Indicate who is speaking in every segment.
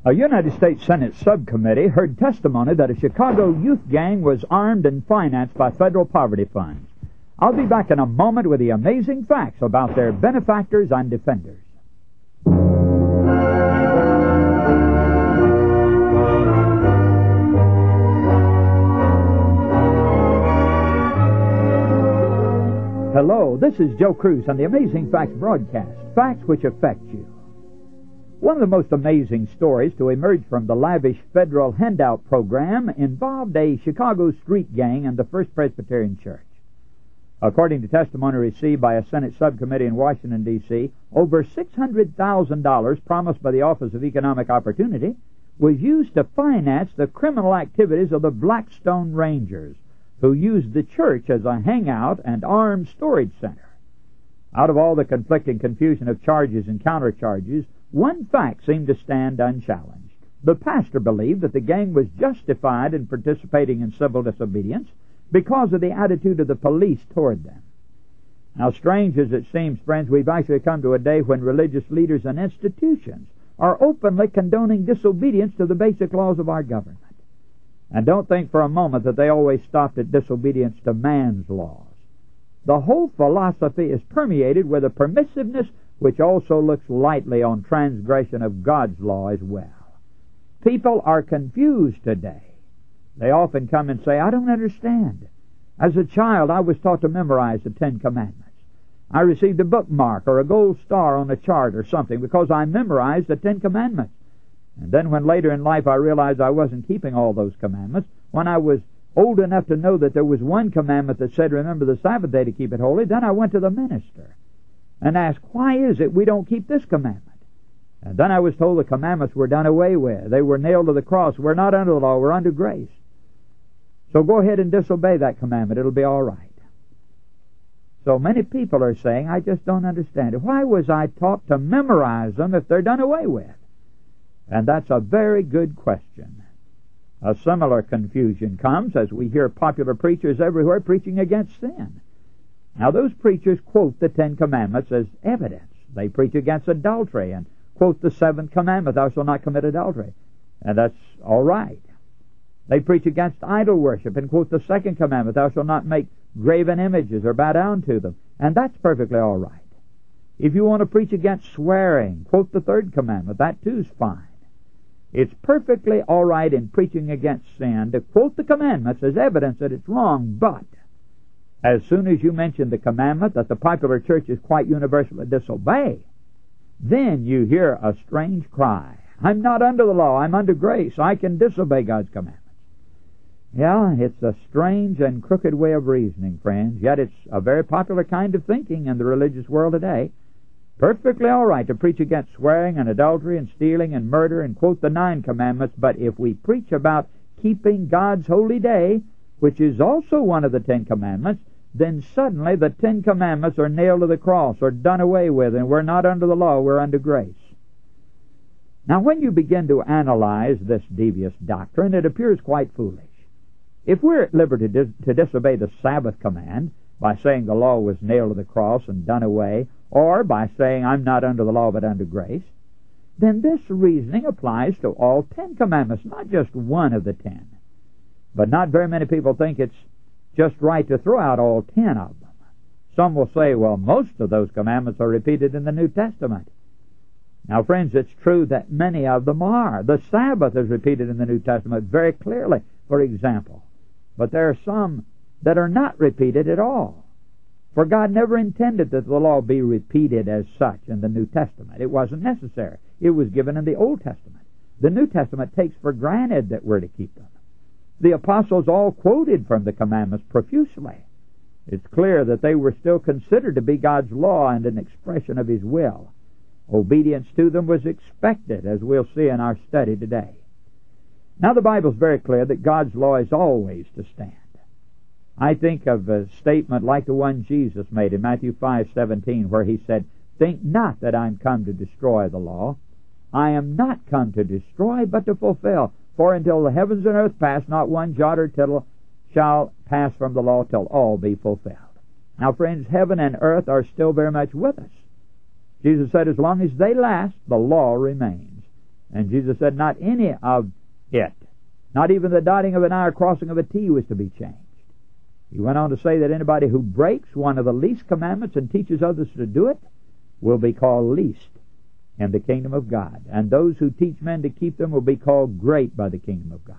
Speaker 1: A United States Senate subcommittee heard testimony that a Chicago youth gang was armed and financed by federal poverty funds. I'll be back in a moment with the amazing facts about their benefactors and defenders. Hello, this is Joe Cruz on the Amazing Facts broadcast, facts which affect you. One of the most amazing stories to emerge from the lavish federal handout program involved a Chicago street gang and the First Presbyterian Church. According to testimony received by a Senate subcommittee in Washington, D.C., over $600,000 promised by the Office of Economic Opportunity was used to finance the criminal activities of the Blackstone Rangers, who used the church as a hangout and armed storage center. Out of all the conflicting confusion of charges and countercharges, one fact seemed to stand unchallenged. The pastor believed that the gang was justified in participating in civil disobedience because of the attitude of the police toward them. Now, strange as it seems, friends, we've actually come to a day when religious leaders and institutions are openly condoning disobedience to the basic laws of our government. And don't think for a moment that they always stopped at disobedience to man's laws. The whole philosophy is permeated with a permissiveness which also looks lightly on transgression of God's law as well. People are confused today. They often come and say, I don't understand. As a child, I was taught to memorize the Ten Commandments. I received a bookmark or a gold star on a chart or something because I memorized the Ten Commandments. And then when later in life I realized I wasn't keeping all those commandments, when I was old enough to know that there was one commandment that said, remember the Sabbath day to keep it holy, then I went to the minister and asked, why is it we don't keep this commandment? And then I was told the commandments were done away with. They were nailed to the cross. We're not under the law, we're under grace. So go ahead and disobey that commandment. It'll be all right. So many people are saying, I just don't understand it. Why was I taught to memorize them if they're done away with? And that's a very good question. A similar confusion comes as we hear popular preachers everywhere preaching against sin. Now, those preachers quote the Ten Commandments as evidence. They preach against adultery and quote the Seventh Commandment, thou shalt not commit adultery. And that's all right. They preach against idol worship and quote the Second Commandment, thou shalt not make graven images or bow down to them. And that's perfectly all right. If you want to preach against swearing, quote the Third Commandment. That too's fine. It's perfectly all right in preaching against sin to quote the commandments as evidence that it's wrong, but as soon as you mention the commandment that the popular church is quite universally disobey, then you hear a strange cry. I'm not under the law, I'm under grace. I can disobey God's commandments. Yeah, it's a strange and crooked way of reasoning, friends, yet it's a very popular kind of thinking in the religious world today. Perfectly all right to preach against swearing and adultery and stealing and murder and quote the 9 commandments, but if we preach about keeping God's holy day, which is also one of the 10 commandments, then suddenly the 10 commandments are nailed to the cross or done away with, and we're not under the law, we're under grace. Now, when you begin to analyze this devious doctrine, it appears quite foolish. If we're at liberty to disobey the Sabbath command by saying the law was nailed to the cross and done away, or by saying I'm not under the law but under grace, then this reasoning applies to all 10 commandments, not just one of the 10. But not very many people think it's just right to throw out all 10 of them. Some will say, well, most of those commandments are repeated in the New Testament. Now, friends, it's true that many of them are. The Sabbath is repeated in the New Testament very clearly, for example. But there are some that are not repeated at all. For God never intended that the law be repeated as such in the New Testament. It wasn't necessary. It was given in the Old Testament. The New Testament takes for granted that we're to keep them. The apostles all quoted from the commandments profusely. It's clear that they were still considered to be God's law and an expression of His will. Obedience to them was expected, as we'll see in our study today. Now, the Bible's very clear that God's law is always to stand. I think of a statement like the one Jesus made in Matthew 5:17, where He said, think not that I'm come to destroy the law. I am not come to destroy, but to fulfill. For until the heavens and earth pass, not one jot or tittle shall pass from the law till all be fulfilled. Now, friends, heaven and earth are still very much with us. Jesus said, as long as they last, the law remains. And Jesus said not any of it, not even the dotting of an I or crossing of a T, was to be changed. He went on to say that anybody who breaks one of the least commandments and teaches others to do it will be called least in the kingdom of God. And those who teach men to keep them will be called great by the kingdom of God.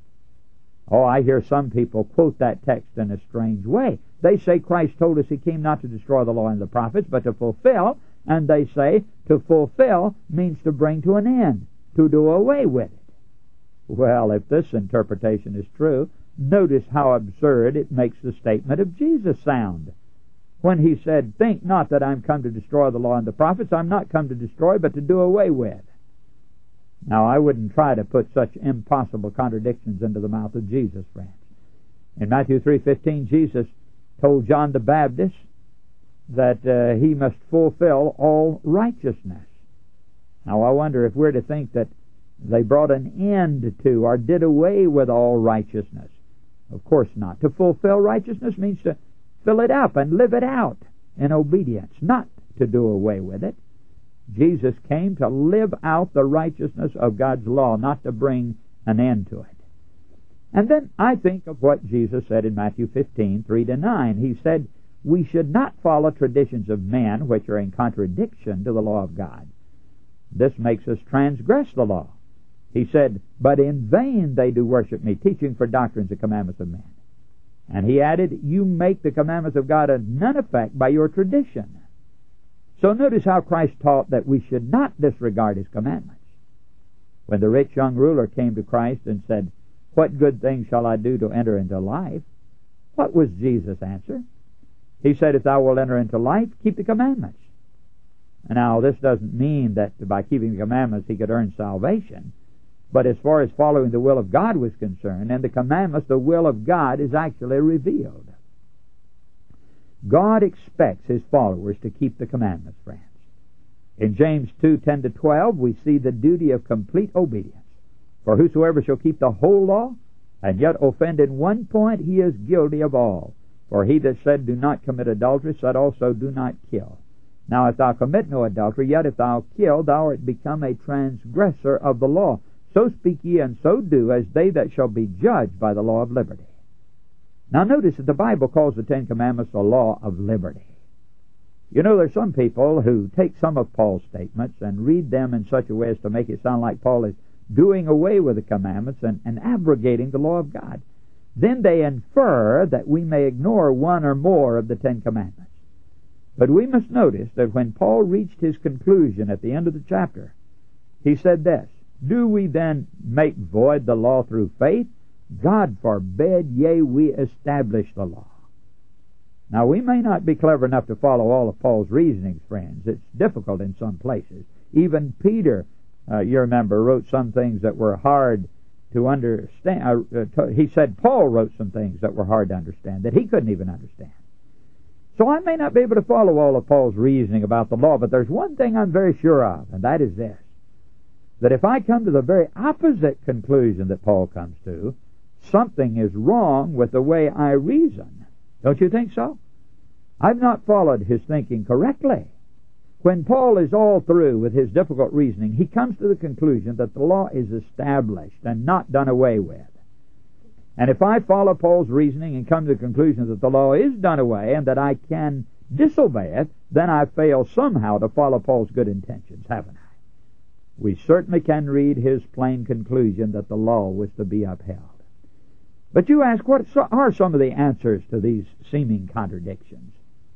Speaker 1: Oh, I hear some people quote that text in a strange way. They say Christ told us He came not to destroy the law and the prophets, but to fulfill. And they say to fulfill means to bring to an end, to do away with it. Well, if this interpretation is true, notice how absurd it makes the statement of Jesus sound. When He said, think not that I'm come to destroy the law and the prophets. I'm not come to destroy, but to do away with. Now, I wouldn't try to put such impossible contradictions into the mouth of Jesus, friends. In Matthew 3:15, Jesus told John the Baptist that he must fulfill all righteousness. Now, I wonder if we're to think that they brought an end to or did away with all righteousness. Of course not. To fulfill righteousness means to fill it up and live it out in obedience, not to do away with it. Jesus came to live out the righteousness of God's law, not to bring an end to it. And then I think of what Jesus said in Matthew 15:3-9. He said, we should not follow traditions of men which are in contradiction to the law of God. This makes us transgress the law. He said, but in vain they do worship me, teaching for doctrines the commandments of men. And he added, you make the commandments of God of none effect by your tradition. So notice how Christ taught that we should not disregard His commandments. When the rich young ruler came to Christ and said, what good thing shall I do to enter into life? What was Jesus' answer? He said, if thou wilt enter into life, keep the commandments. And now, this doesn't mean that by keeping the commandments he could earn salvation. But as far as following the will of God was concerned, and the commandments, the will of God is actually revealed. God expects His followers to keep the commandments, friends. In James 2:10-12, we see the duty of complete obedience. For whosoever shall keep the whole law, and yet offend in one point, he is guilty of all. For he that said, do not commit adultery, said also, do not kill. Now if thou commit no adultery, yet if thou kill, thou art become a transgressor of the law. So speak ye, and so do, as they that shall be judged by the law of liberty. Now notice that the Bible calls the Ten Commandments the law of liberty. You know, there's some people who take some of Paul's statements and read them in such a way as to make it sound like Paul is doing away with the commandments and abrogating the law of God. Then they infer that we may ignore one or more of the Ten Commandments. But we must notice that when Paul reached his conclusion at the end of the chapter, he said this, do we then make void the law through faith? God forbid, yea, we establish the law. Now, we may not be clever enough to follow all of Paul's reasonings, friends. It's difficult in some places. Even Peter, you remember, wrote some things that were hard to understand. He said Paul wrote some things that were hard to understand, that he couldn't even understand. So I may not be able to follow all of Paul's reasoning about the law, but there's one thing I'm very sure of, and that is this, that if I come to the very opposite conclusion that Paul comes to, something is wrong with the way I reason. Don't you think so? I've not followed his thinking correctly. When Paul is all through with his difficult reasoning, he comes to the conclusion that the law is established and not done away with. And if I follow Paul's reasoning and come to the conclusion that the law is done away and that I can disobey it, then I fail somehow to follow Paul's good intentions, haven't I? We certainly can read his plain conclusion that the law was to be upheld. But you ask, what are some of the answers to these seeming contradictions?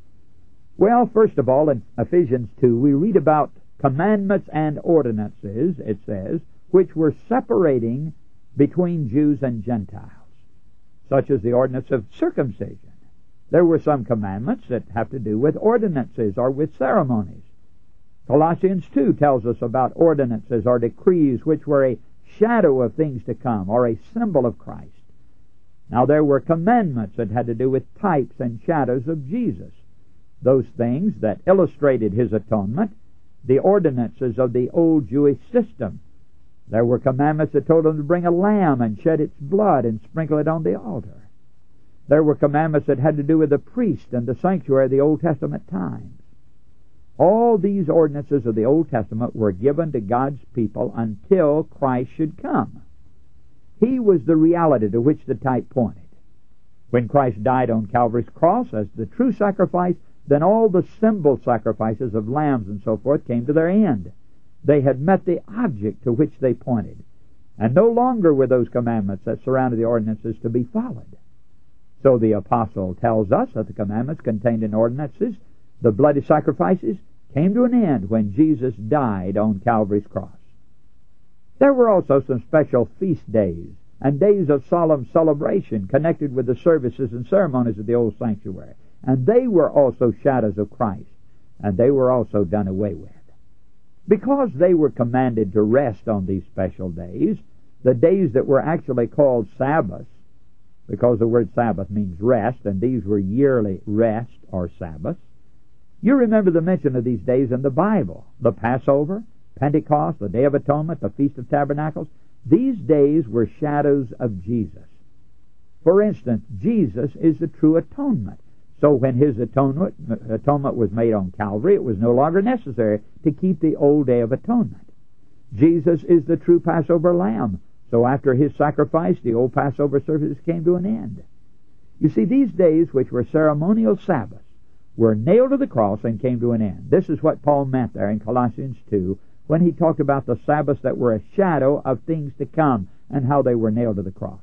Speaker 1: Well, first of all, in Ephesians 2, we read about commandments and ordinances, it says, which were separating between Jews and Gentiles, such as the ordinance of circumcision. There were some commandments that have to do with ordinances or with ceremonies. Colossians 2 tells us about ordinances or decrees which were a shadow of things to come or a symbol of Christ. Now there were commandments that had to do with types and shadows of Jesus, those things that illustrated his atonement, the ordinances of the old Jewish system. There were commandments that told him to bring a lamb and shed its blood and sprinkle it on the altar. There were commandments that had to do with the priest and the sanctuary of the Old Testament times. All these ordinances of the Old Testament were given to God's people until Christ should come. He was the reality to which the type pointed. When Christ died on Calvary's cross as the true sacrifice, then all the symbol sacrifices of lambs and so forth came to their end. They had met the object to which they pointed, and no longer were those commandments that surrounded the ordinances to be followed. So the apostle tells us that the commandments contained in ordinances, the bloody sacrifices, came to an end when Jesus died on Calvary's cross. There were also some special feast days and days of solemn celebration connected with the services and ceremonies of the old sanctuary, and they were also shadows of Christ, and they were also done away with. Because they were commanded to rest on these special days, the days that were actually called Sabbaths, because the word Sabbath means rest, and these were yearly rest or Sabbaths. You remember the mention of these days in the Bible: the Passover, Pentecost, the Day of Atonement, the Feast of Tabernacles. These days were shadows of Jesus. For instance, Jesus is the true atonement. So when his atonement was made on Calvary, it was no longer necessary to keep the old Day of Atonement. Jesus is the true Passover lamb. So after his sacrifice, the old Passover services came to an end. You see, these days, which were ceremonial Sabbaths, were nailed to the cross and came to an end. This is what Paul meant there in Colossians 2 when he talked about the Sabbaths that were a shadow of things to come and how they were nailed to the cross.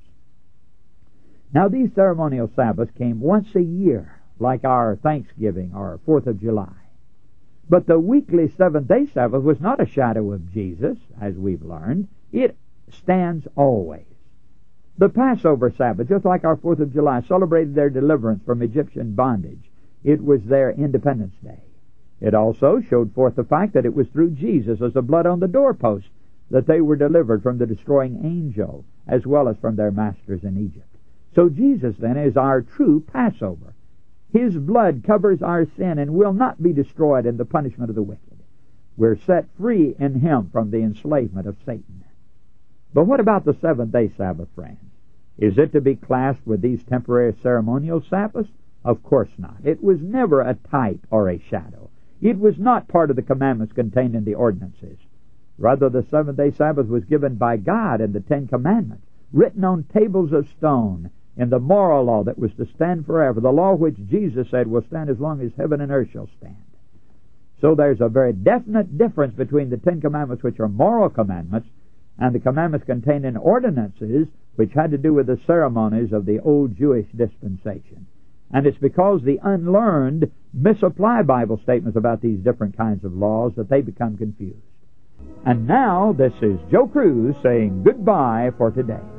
Speaker 1: Now, these ceremonial Sabbaths came once a year, like our Thanksgiving or 4th of July. But the weekly seventh-day Sabbath was not a shadow of Jesus, as we've learned. It stands always. The Passover Sabbath, just like our 4th of July, celebrated their deliverance from Egyptian bondage. It was their Independence Day. It also showed forth the fact that it was through Jesus as the blood on the doorpost that they were delivered from the destroying angel as well as from their masters in Egypt. So Jesus then is our true Passover. His blood covers our sin and will not be destroyed in the punishment of the wicked. We're set free in him from the enslavement of Satan. But what about the seventh-day Sabbath, friends? Is it to be classed with these temporary ceremonial Sabbaths? Of course not. It was never a type or a shadow. It was not part of the commandments contained in the ordinances. Rather, the seventh-day Sabbath was given by God in the Ten Commandments, written on tables of stone, in the moral law that was to stand forever, the law which Jesus said will stand as long as heaven and earth shall stand. So there's a very definite difference between the Ten Commandments, which are moral commandments, and the commandments contained in ordinances, which had to do with the ceremonies of the old Jewish dispensation. And it's because the unlearned misapply Bible statements about these different kinds of laws that they become confused. And now, this is Joe Cruz saying goodbye for today.